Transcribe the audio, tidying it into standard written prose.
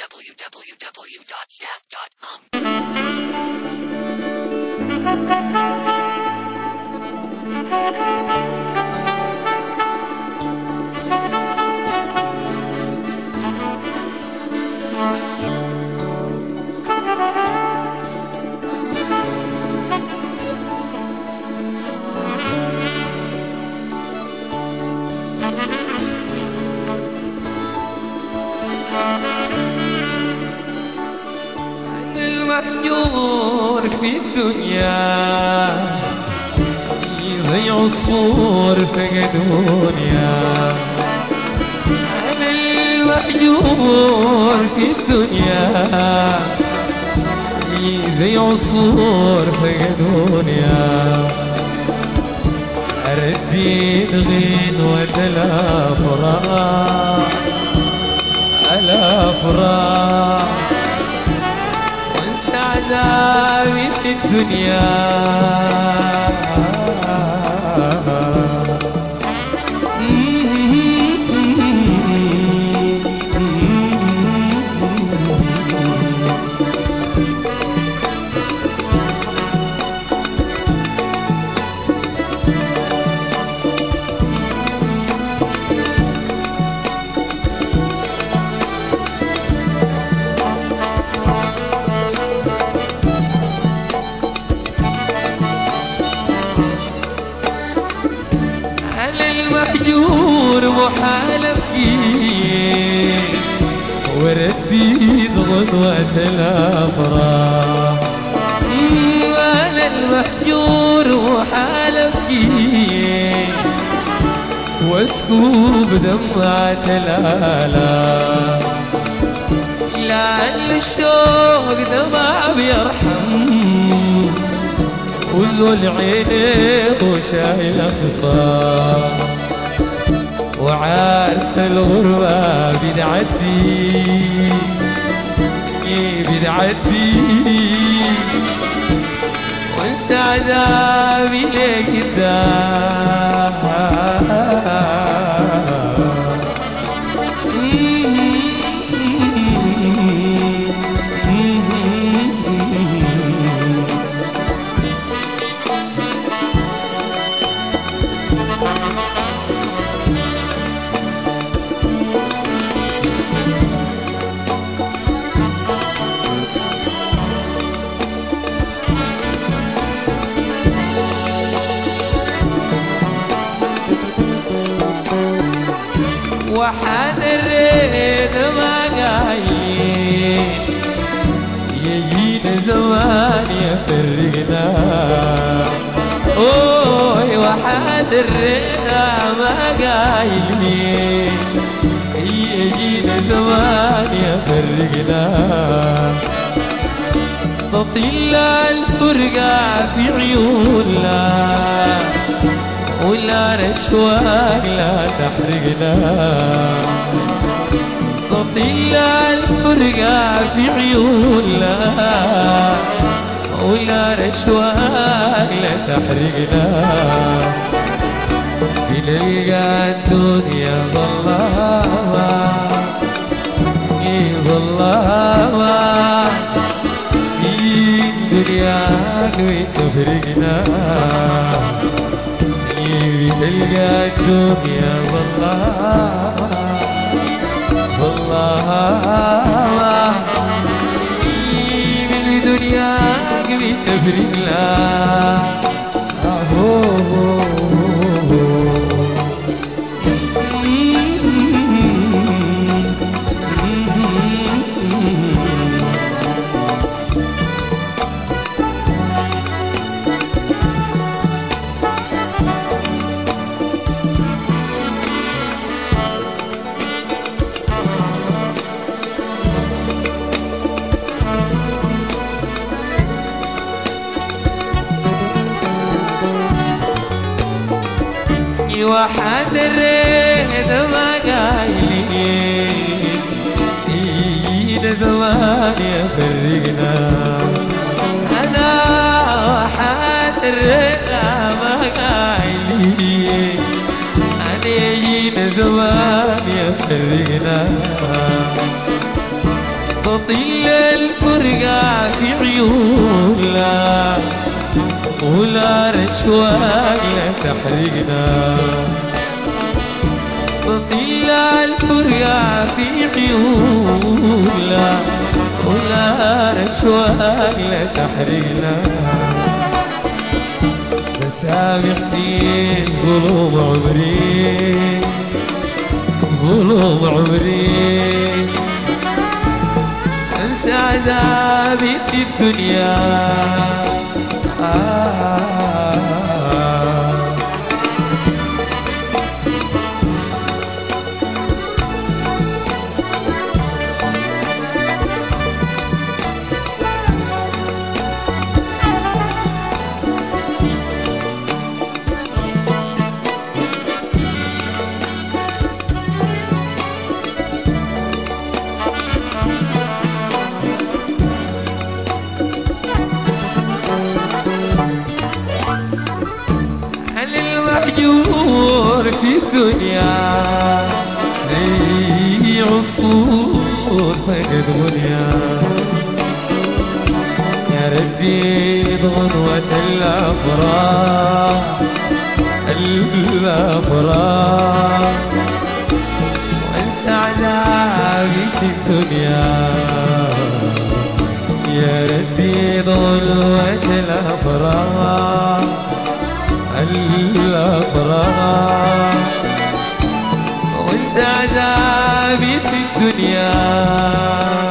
المحجور في الدنيا زي عصفور فقدونيا. أنا المحجور في الدنيا زي عصفور فقدونيا. أرديت غنوة الأفراح الأفراح وانسى عذابي في الدنيا. المحجور محالف فيه ورديت غدوة الأفراح. أنا المحجور محالف فيه واسكوب دمعة الآلام. لعل الشوق دمع بيرحم وذل عينيك وشايل خصام. وعارف الغربة بدعتي بدعتي وانسى عذابي لقدام. وحان الريد ما قايلين يجينا زمان يفرقنا. اوي وحان الريد ما قايلين يجينا زمان يفرقنا. تطل الفرقة في عيوننا ولا رشواق لا تحرقنا. تطل الفرقة في عيوننا ولا رشواق لا تحرقنا. بنلقى الدنيا ظلامة ظلامة في الدنيا وتفرقنا. تلقى الدنيا ظلامة ظلامة من الدنيا قبل تفرقنا. وحد الريد ما قايلين ايد زمان يفرقنا. انا وحد الريد ما قايلين انا ايد زمان يفرقنا. تطل الفرقة في عيوننا ولا رشواق لا تحرقنا. تطل الفرقة في عيوننا ولا رشواق لا تحرقنا. سامحني ظلوم عمري ظلوم عمري، انسى عذابي في الدنيا. المحجور في الدنيا زي عصفور فقد غنيا. يا ربي غنوة الأفراح الأفراح وانسى عذابي في الدنيا. يا ربي غنوة الأفراح الأفراح وانسى عذابي في الدنيا.